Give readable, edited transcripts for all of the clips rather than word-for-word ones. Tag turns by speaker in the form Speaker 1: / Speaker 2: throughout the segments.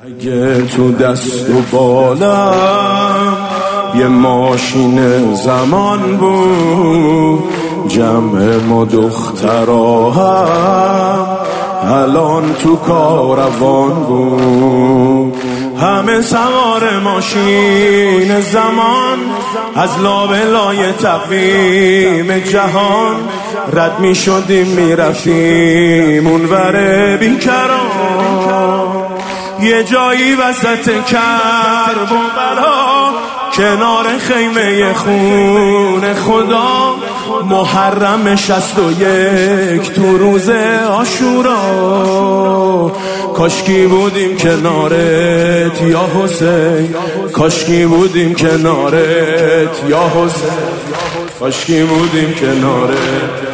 Speaker 1: اگه تو دست و بالم یه ماشین زمان بود، جمع ما دخترها هم الان تو کاروان بود. همه سوار ماشین زمان از لابلای تقویم جهان رد می شدیم می رفتیم اونور بیکران. یه جایی وسط کرب و بلا کنار خیمه خون خدا، محرم 61 تو روز عاشورا. کاشکی بودیم کنارت یا حسین، کاشکی بودیم کنارت یا حسین، کاشکی بودیم کنارت.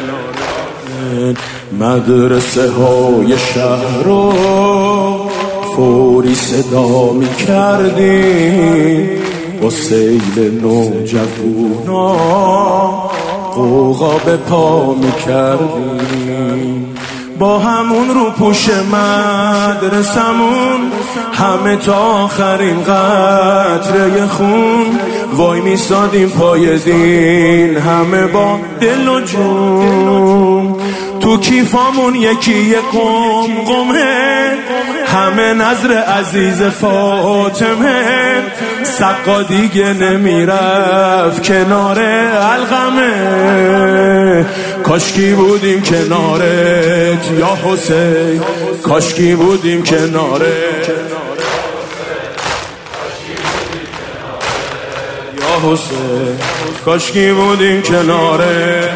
Speaker 1: مدرسه های شهر رو فوری صدا می کردیم، با سیل نوجوانا قوقا به پا می کردیم. با همون رو پوش مدرسمون همه تا آخرین قطره خون وای می سادیم پای دین، همه با دل و جون. تو کیفامون یکی قمقمه، همه نظر عزیز فاطمه. سقا دیگه نمیرفت کنار علقمه. کاشکی بودیم کنارت یا حسین، کاشکی بودیم کنارت یا حسین، کاشکی بودیم کنارت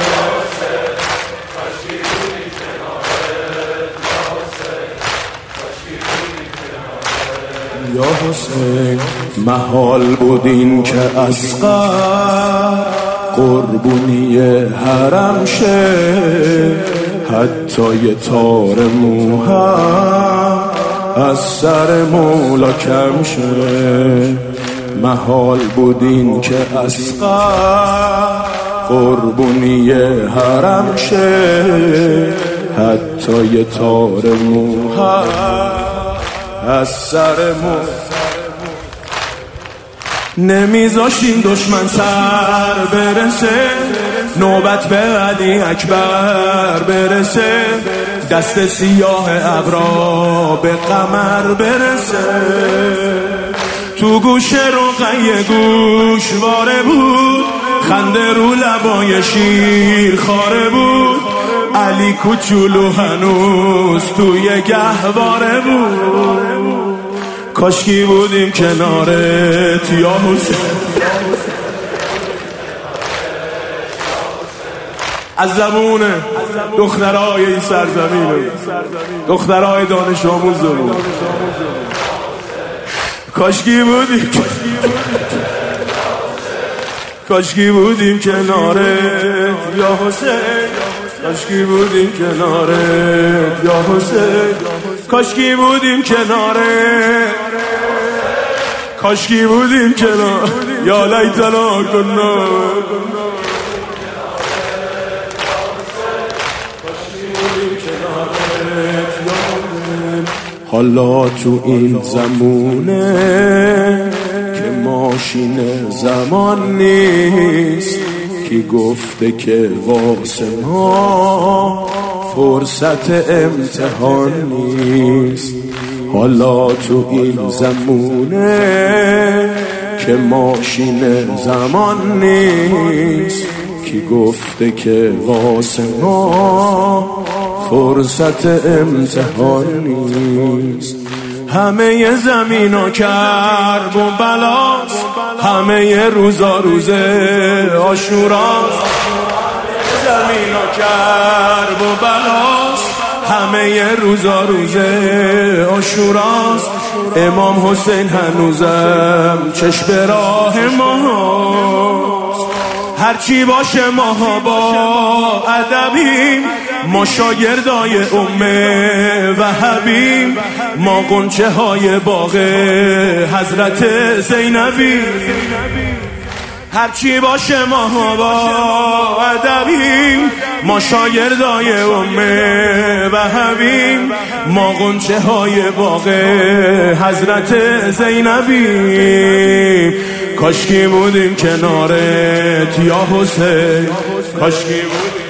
Speaker 1: یا حسین. محال بودین که اصغر قربونی حرم شه، حتی یه تار موهم از سر مولا کم شه. محال بودین که اصغر قربونی حرم شه، حتی یه تار موهم از سر نمیذاشیم دشمن سر برسه، نوبت به علی اکبر برسه، دست سیاه ابرا به قمر برسه. تو گوش رقیه گوشواره بود، خنده رو لبای شیر خاره بود. علی کوچولو هنوز توی گهواره بود. کاشکی بودیم کنارت یا حسین. از زبون دخترای این سرزمین، دخترای دانش آموزمون، کاشکی بودیم، کاشکی بودیم کنارت یا حسین، کاشکی بودیم کنارت یا حسین، کاشکی بودیم کنارت، کاشکی بودیم کنار یا لیتنا کنا. حالا تو این زمونه که ماشین زمان نیست، کی گفته که واسه ما فرصت امتحان نیست. حالا تو این زمونه که ماشین زمان نیست، کی گفته که واسه ما فرصت امتحان نیست. همه زمینا کرب و بلاست، همه روزا روز عاشوراست. زمینا کرب و بلاست، همه روزا روز عاشوراست. امام حسین هنوزم چشم راه ماست. هرچی باشه ماها با ادبیم، ما شاگردای وهبیم، ما غنچه های باغ حضرت زینبیم. هرچی باشه ما با ادبیم، ما شاگردای امه وهبیم، ما غنچه های باغ حضرت زینبیم. کاشکی بودیم کنارت یا حسین، کاشکی بودیم